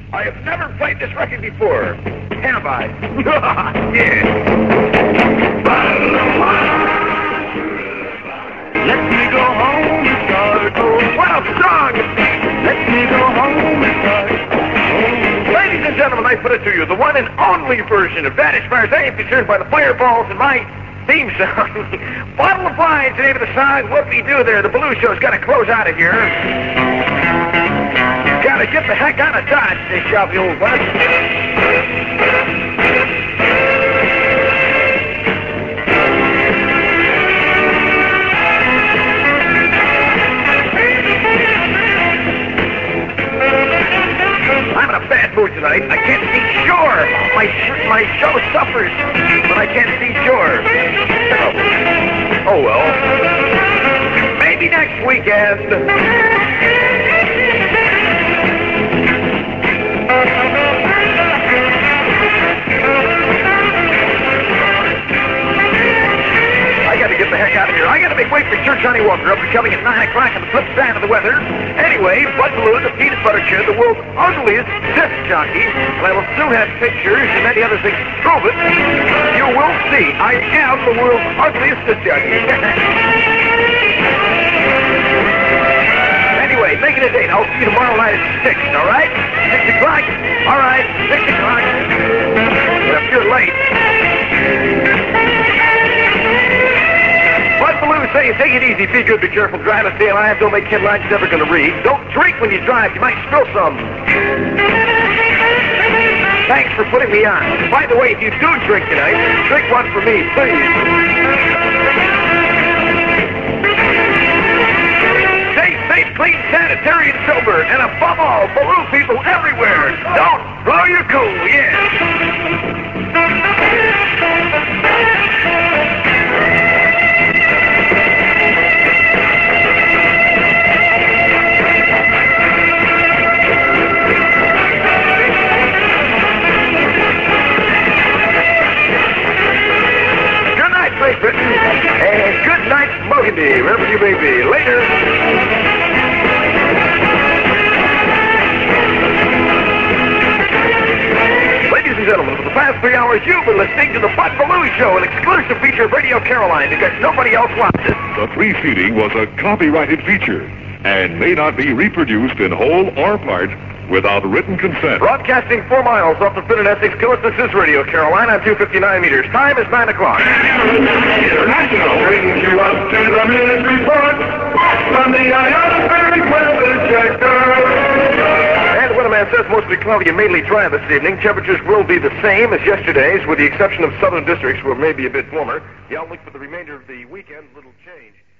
I have never played this record before. Have I? Yeah. Let me go home and start over. What a song! Let me go home and start over. Ladies and gentlemen, I put it to you, the one and only version of that, as far as I am concerned, by the Fireballs and my theme song. Bottle of Wine's the name of the song. What we do there, the Baloo Show's got to close out of here. Gotta get the heck out of Dodge, they shout the old West. I'm in a bad mood tonight. I can't see shore. My show suffers, but I can't see shore. Oh well. Maybe next weekend. I gotta get the heck out of here. I gotta make way for Sir Johnny Walker, up and coming at 9 o'clock on the flip side of the weather. Anyway, Bud Baloo, the peanut butter kid, the world's ugliest disc jockey, and I will soon have pictures and many other things to prove it. You will see. I am the world's ugliest disc jockey. Anyway, make it a date. I'll see you tomorrow night at 6, all right? 6 o'clock? All right, 6 o'clock. But if you're late... Bud Baloo saying, take it easy, be good, be careful, drive a stay alive, don't make headlines you're never going to read. Don't drink when you drive, you might spill some. Thanks for putting me on. By the way, if you do drink tonight, drink one for me, please. Stay safe, clean, sanitary, and sober, and above all, Baloo people everywhere, don't blow your cool, yeah. Britain, and good night, Mogandy, wherever you may be. Later. Ladies and gentlemen, for the past 3 hours, you've been listening to the Bud Baloo Show, an exclusive feature of Radio Caroline, because nobody else wants it. The preceding was a copyrighted feature and may not be reproduced in whole or part without written consent. Broadcasting 4 miles off the Finn and Essex coast, this is Radio Caroline on 259 meters. Time is 9 o'clock. International brings you up to the minute report from the ionospheric weather checker. And when a man says mostly cloudy and mainly dry this evening, temperatures will be the same as yesterday's, with the exception of southern districts where it may be a bit warmer. The outlook for the remainder of the weekend, little change.